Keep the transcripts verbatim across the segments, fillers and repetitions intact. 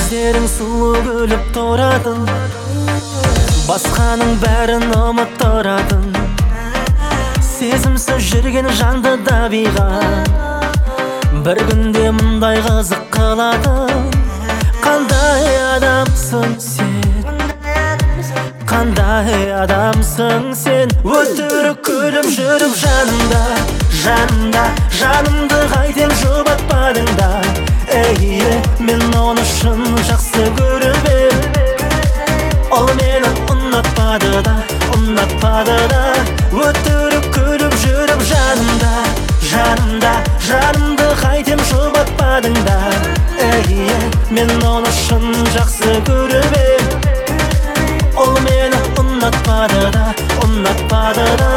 Көздерің сұлу күліп тұратын, басқаның бәрін ұмыттыратын, сезімсіз жүрген жанды да биға бір күнде мұндай қызық қылатын. Қандай адамсың сен, қандай адамсың сен, өтірік күліп жүріп жанымда, жанымда, жанымды қайтем жұбатпадың да. Әйе, мен оны шын жақсы көріп ем, ол мені ұнатпады да, ұнатпады да. Өтірік күліп жүріп жанымда, жанымда, жанымды қайтем жұбатпадың да. Әйе, мен оны шын жақсы көріп ем, ол мені ұнатпады да, ұнатпады да.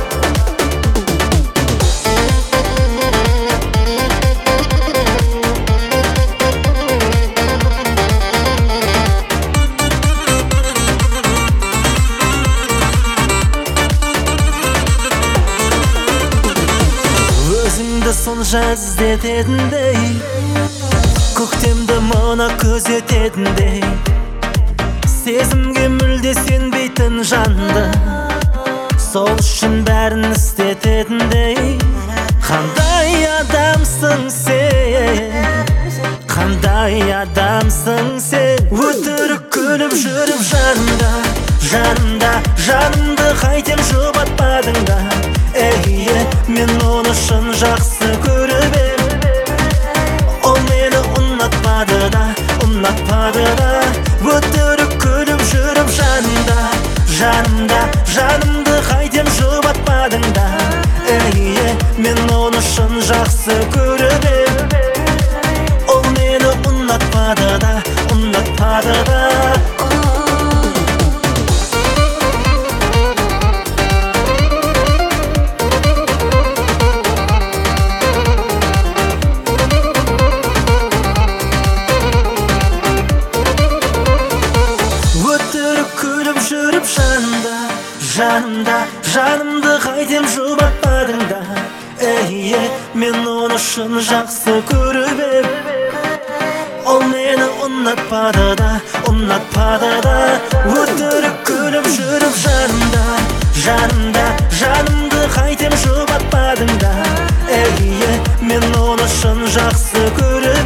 Өзіңді сонша іздететіндей, көктемді мұна көзететіндей, сезімге мүлде сенбейтін жанды, сол үшін бәрін істететіндей. Қандай адамсың сен, қандай адамсың сен, өтірік күліп жүріп жанымда, жанымда, жанымды қайтем жұбатпадың да. Әйе, мен оны шын жақсы көріп ем, ол мені ұнатпады да, ұнатпады да. Өтірік күліп жүріп жанымда, жанымда, жанымды қайтем жұбатпадың да. Әйе, мен оны шын жақсы көріп ем, ол мені ұнатпады да, ұнатпады да. Жүріп жанымда, жанымда, жанымды қайтем жұбатпадың да. Әйе, мен оны шын жақсы көріп ем, ол мені ұнатпады да, ұнатпады да. Өтірік күліп жүріп жанымда, жанымда, жанымды қайтем жұбатпадың да. Әйе, мен оны шын жақсы көріп